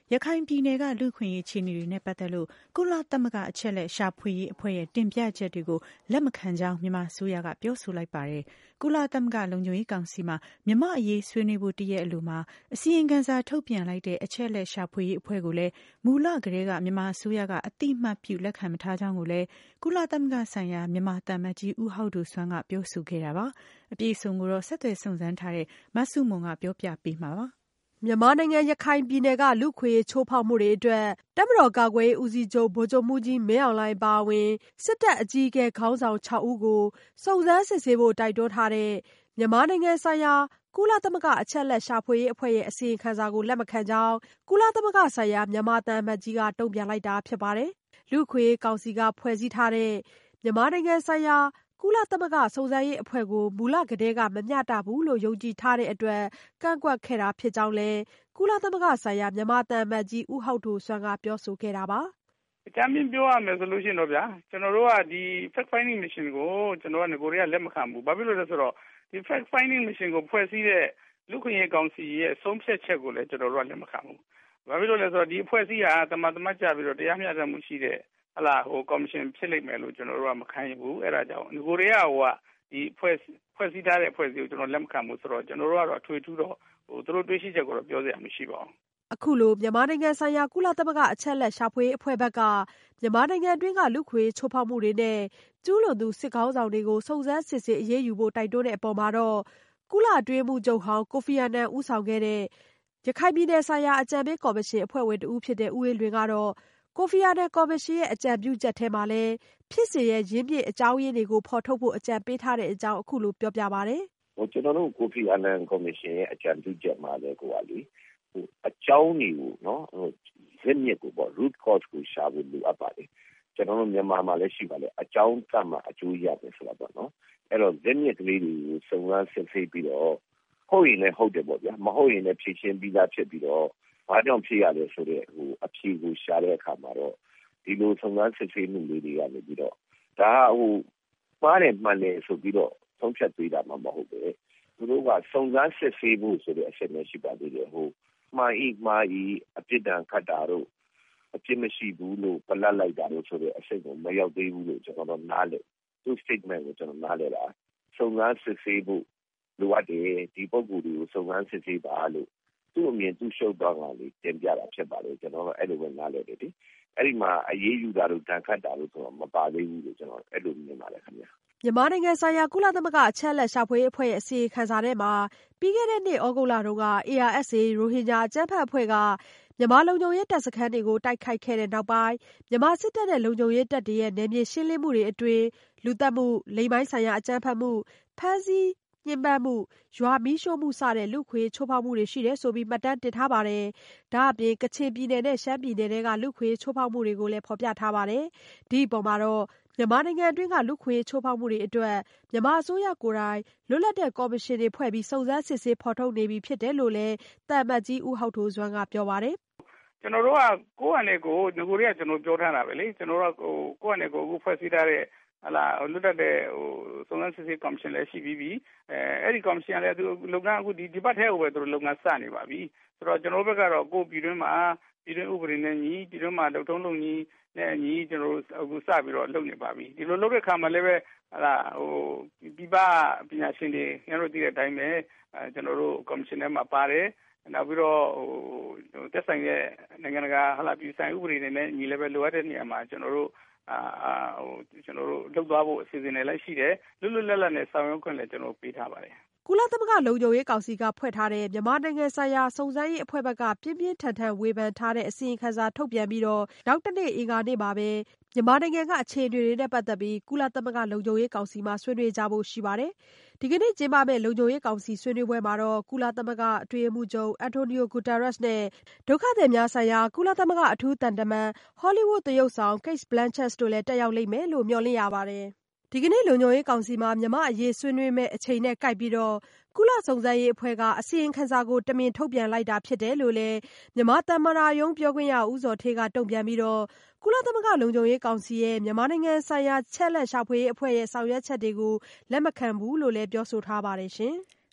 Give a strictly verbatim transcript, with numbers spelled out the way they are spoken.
ရခိုင်ပြည်နယ်ကလူ့ခွင့်ရေးအခြေအနေတွေနဲ့ပတ်သက်လို့ကုလသမဂ္ဂအချက်လက်ရှာဖွေရေးအဖွဲ့ရဲ့တင်ပြချက်တွေကိုလက်မခံကြောင်းမြန်မာအစိုးရကပြောဆိုလိုက်ပါတယ်။ကုလသမဂ္ဂလုံခြုံရေးကောင်စီမှာမြန်မာအရေးဆွေးနွေးဖို့တရက်အလိုမှာအစီရင်ခံစာထုတ်ပြန်လိုက်တဲ့အချက်လက်ရှာဖွေရေးအဖွဲ့ကိုလည်းမူလကတည်းကမြန်မာအစိုးရကအတိအမှတ်ပြုလက်ခံမထားကြောင်းကိုလည်းကုလသမဂ္ဂဆိုင်ရာမြန်မာသံအမတ်ကြီးဦးဟောက်ဒိုဆွမ်းကပြောဆိုခဲ့တာပါ။အပြည့်အစုံကိုတော့ဆက်သွယ်စုံစမ်းထားတဲ့မဆုမွန်ကပြောပြပေးမှာပါ။မြန်မာနိုင်ငံရခိုင်ပြည်နယ်ကလူ့အခွင့်အရေးချိုးဖောက်မှုတွေအတွက်တပ်မတော်ကာကွယ်ရေးဦးစီးချုပ်ဗိုလ်ချုပ်မှူးကြီးမင်းအောင်လှိုင်အပါအဝင်စစ်တပ်အကြီးအကဲခေါင်းဆောင်ခြောက်ဦးကိုစုံစမ်းစစ်ဆေးဖို့တိုက်တွန်းထားတဲ့မြန်မာနိုင်ငံဆိုင်ရာကုလသမဂ္ဂအချက်အလက်ရှာဖွေရေးအဖွဲ့ရဲ့အစီရင်ခံစာကိုလက်မခံကြောင်းကုလသမဂ္ဂဆိုင်ရာမြန်မာသံအမတ်ကြီးကတုံ့ပြန်လိုက်တာဖြစ်ပါတယ်။လူ့အခွင့်အရေးကောင်စီကဖွဲ့စည်းထားတဲ့မြန်မာနိုင်ငံဆိုင်ရာကုလသမဂ္ဂစုံစမ်းရေးအဖွဲ့ကိုမူလကတည်းကမမျှတဘူးလို့ယုံကြည်ထားတဲ့အတွက်ကန့်ကွက်ခဲ့တာဖြစ်ကြောင်းလည်းကုလသမဂ္ဂဆိုင်ရာမြန်မာသံအမတ်ကြီးဦးဟောက်ဒိုဆွမ်းကပြောဆိုခဲ့တာပါ။အကြမ်းဖျင်းပြောရမယ်ဆိုလို့ရှိရင်တော့ဗျာကျွန်တော်တို့ကဒီ fact finding mission ကိုကျွန်တော်ကငကိုရီးယားလက်မခံဘူး။ဘာဖြစ်လို့လဲဆိုတော့ဒီ fact finding mission ကိုဖွဲ့စည်းတဲ့လူ့ခွင့်ရေးကောင်စီရဲ့ဆုံးဖြတ်ချက်ကိုလည်းကျွန်တော်တို့ကလက်မခံဘူး။ဘာဖြစ်လို့လဲဆိုတော့ဒီအဖွဲ့အစည်းဟာတမန်တမတ်ကြပြီးတော့တရားမျှတမှုရှိတဲ့ဟလာဟိုကော်မရှင်ဖြစ်လိမ့်မယ်လို့ကျွန်တော်တို့ကမခံနိုင်ဘူး။အဲဒါကြောင့်ငကိုရီးယားဟိုကဒီဖွဲ့ဖွဲ့စည်းထားတဲ့အဖွဲ့အစည်းကိုကျွန်တော်လက်မခံဘူးဆိုတော့ကျွန်တော်တို့ကတော့အထွေထူးတော့ဟိုသူတို့တွေးရှိချက်ကိုတော့ပြောစရာမရှိပါဘူး။အခုလိုမြန်မာနိုင်ငံဆိုင်ရာကုလသမဂ္ဂအချက်အလက်ရှာဖွေရေးအဖွဲ့ဘက်ကမြန်မာနိုင်ငံအတွင်းကလူ့ခွင့်ချိုးဖောက်မှုတွေနဲ့ကျူးလွန်သူစစ်ကောင်းဆောင်တွေကိုစုံစမ်းစစ်ဆေးအရေးယူဖို့တိုက်တွန်းတဲ့အပေါ်မှာတော့ကုလအတွင်းမှုချုပ်ဟောင်းကိုဖီအာနန်ဦးဆောင်ခဲ့တဲ့ရခိုင်ပြည်နယ်ဆိုင်ရာအကြံပေးကော်မရှင်အဖွဲ့ဝင်တဦးဖြစ်တဲ့ဦးအေးလွင်ကတော့ကိုဖီအာနန်ကော်မရှင်ရဲ့အကြံပြုချက်ထဲမှာလည်းဖြစ်စဉ်ရဲ့ရင်းမြစ်အကြောင်းရင်းတွေကိုဖော်ထုတ်ဖို့အကြံပေးထားတဲ့အကြောင်းအခုလိုပြောပြပါတယ်။ဟိုကျွန်တော်တို့ကိုဖီအာနန်ကော်မရှင်ရဲ့အကြံပြုချက်မှာလည်းကိုကလေဟိုအကြောင်းတွေကိုနော်ဟိုရင်းမြစ်ကိုပေါ့ root cause ကိုရှာဖို့လိုအပ်ပါတယ်။ကျွန်တော်တို့မြန်မာမှာလည်းရှိပါလေအကြောင်းကမှအကျိုးရတယ်ဆိုတာပေါ့နော်။အဲ့တော့ရင်းမြစ်ကလေးတွေကိုစုံစမ်းစစ်ဆေးပြီးတော့ဟုတ်ရင်လည်းဟုတ်တယ်ပေါ့ဗျာမဟုတ်ရင်လည်းဖြေရှင်းပြီးသားဖြစ်ပြီးတော့ဘာကြောင့်ဖြစ်ရလဲဆိုတဲ့ဟိုအဖြေကိုရှာတဲ့အခါမှာတော့ဒီလိုစုံစမ်းစစ်ဆေးမှုလေးတွေကနေပြီးတော့ဒါဟိုမှားတယ်မှန်တယ်ဆိုပြီးတော့ဆုံးဖြတ်ပေးတာမှမဟုတ်ပဲသူတို့ကစုံစမ်းစစ်ဆေးဖို့ဆိုတဲ့အချက်မျိုးရှိပါသေးတယ်ဟိုမှားဤမှားဤအပြစ်ဒဏ်ခတ်တာတို့အပြစ်မရှိဘူးလို့ပလတ်လိုက်တာလို့ဆိုတဲ့အချက်ကိုမရောက်သေးဘူးလို့ကျွန်တော်တို့နားလည်သူ statement ကိုကျွန်တော်နားလည်တာစုံစမ်းစစ်ဆေးဖို့လိုအပ်တယ်ဒီပုံကူတွေကိုစုံစမ်းစစ်ဆေးပါလို့သူ့အမြင်သူ့ရှုပ်သွားတာလေးတင်ပြတာဖြစ်ပါလေကျွန်တော်တို့အဲ့လိုပဲနားလည်တယ်ဒီအဲ့ဒီမှာအရေးယူတာတို့တန်ခတ်တာတို့ဆိုတော့မပါသေးဘူးလို့ကျွန်တော်အဲ့လိုမြင်ပါတယ်ခင်ဗျာမြန်မာနိုင်ငံဆိုင်ရာကုလသမဂ္ဂအချက်အလက်ရှာဖွေရေးအဖွဲ့ရဲ့အစီအခံစာထဲမှာပြီးခဲ့တဲ့နှစ်ဩဂုတ်လတုန်းက အေအာအက်စ်အေ ရိုဟင်ဂျာအကြမ်းဖက်အဖွဲ့ကမြန်မာလုံခြုံရေးတပ်စခန်းတွေကိုတိုက်ခိုက်ခဲ့တဲ့နောက်ပိုင်းမြန်မာစစ်တပ်နဲ့လုံခြုံရေးတပ်တွေရဲ့နယ်မြေရှင်းလင်းမှုတွေအတွင်းလူသတ်မှုလိင်ပိုင်းဆိုင်ရာအကြမ်းဖက်မှုဖမ်းဆီးညှဉ်းပန်းမှုရွာမီးရှို့မှုစတဲ့လူ့ခွင့်ချိုးဖောက်မှုတွေရှိတယ်ဆိုပြီးမှတ်တမ်းတင်ထားပါတယ်။ဒါအပြင်ကချင်ပြည်နယ်နဲ့ရှမ်းပြည်နယ်တွေကလူ့ခွင့်ချိုးဖောက်မှုတွေကိုလည်းဖော်ပြထားပါတယ်။ဒီအပေါ်မှာတော့မြန်မာနိုင်ငံအတွင်းကလူ့ခွင့်ချိုးဖောက်မှုတွေအတွက်မြန်မာအစိုးရကိုယ်တိုင်လွတ်လပ်တဲ့ကော်မရှင်တွေဖွဲ့ပြီးစုံစမ်းစစ်ဆေးဖော်ထုတ်နေပြီဖြစ်တယ်လို့လည်းသံအမတ်ကြီးဦးဟောက်ဒိုဆွမ်းကပြောပါတယ်။ကျွန်တော်တို့ကကိုယ့်အနေကိုငကိုရီးယားကျွန်တော်ပြောထားတာပဲလေကျွန်တော်တို့ကကိုယ့်အနေကိုအခုဖွဲ့စည်းထားတဲ့ဟလာလွတ်တတ်တဲ့ဟိုစုံစမ်းစစ်ဆေးကော်မရှင်လည်းရှိပြီးပြီအဲအဲ့ဒီကော်မရှင်ကလည်းသူလုပ်ငန်းအခုဒီဒီဘက်ထဲကိုပဲသူတို့လုပ်ငန်းစနေပါပြီဆိုတော့ကျွန်တော်တို့ဘက်ကတော့ကိုပြည်တွင်းမှာပြည်တွင်းဥပဒေနဲ့ညီပြည်တွင်းမှာလုံထုံးလုံညီနဲ့ညီကျွန်တော်တို့အခုစပြီးတော့လုပ်နေပါပြီဒီလိုလုပ်တဲ့ခါမှာလည်းပဲဟလာဟိုပြပပညာရှင်တွေကျွန်တော်တို့သိတဲ့အတိုင်းပဲအဲကျွန်တော်တို့ကော်မရှင်ထဲမှာပါတယ်နောက်ပြီးတော့ဟိုတက်ဆိုင်တဲ့နိုင်ငံတကာဟလာပြည်ဆိုင်ဥပဒေတွေနဲ့ညီလည်းပဲလိုအပ်တဲ့နေရာမှာကျွန်တော်တို့အာဟိုကျွန်တော်တို့လုပ်သွားဖို့အစီအစဉ်တွေလည်းရှိတယ်လွတ်လွတ်လပ်လပ်နဲ့ဆောင်ရွက်ခွင့်လည်းကျွန်တော်ပေးထားပါတယ်ကုလသမဂ္ဂလုံခြုံရေးကောင်စီကဖွဲ့ထားတဲ့မြန်မာနိုင်ငံဆိုင်ရာစုံစမ်းရေးအဖွဲ့ဘက်ကပြင်းပြင်းထန်ထန်ဝေဖန်ထားတဲ့အစီအခံစာထုတ်ပြန်ပြီးတော့နောက်တနေ့အင်္ဂါနေ့မှာပဲမြန်မာနိုင်ငံကအခြေအနေတွေနဲ့ပတ်သက်ပြီးကုလသမဂ္ဂလုံခြုံရေးကောင်စီမှာဆွေးနွေးကြဖို့ရှိပါတယ်။ဒီကနေ့ကျင်းပမယ့်လုံခြုံရေးကောင်စီဆွေးနွေးပွဲမှာတော့ကုလသမဂ္ဂအတွင်းရေးမှူးချုပ်အန်တိုနီယိုဂူတာရက်စ်နဲ့ဒုက္ခသည်များဆိုင်ရာကုလသမဂ္ဂအထူးတန်တမန်ဟောလိဝုဒ်သရုပ်ဆောင်ကိတ်ဘလန်ချက်တို့လည်းတက်ရောက်လိမ့်မယ်လို့မျှော်လင့်ရပါတယ်။ဒီကနေ့လုံခြုံရေးကောင်စီမှာမြန်မာအရေးဆွေးနွေးမယ့်အချိန်နဲ့ကိုက်ပြီးတော့ကုလစုံစမ်းရေးအဖွဲ့ကအစီရင်ခံစာကိုတမင်ထုတ်ပြန်လိုက်တာဖြစ်တယ်လို့လည်းမြန်မာသမ္မတရုံးပြောခွင့်ရဦးဇော်ဌေးကတုံ့ပြန်ပြီးတော့ကုလသမဂ္ဂလုံခြုံရေးကောင်စီရဲ့မြန်မာနိုင်ငံဆိုင်ရာချက်လက်ရှာဖွေရေးအဖွဲ့ရဲ့ဆောင်ရွက်ချက်တွေကိုလက်မခံဘူးလို့လည်းပြောဆိုထားပါတယ်ရှင်။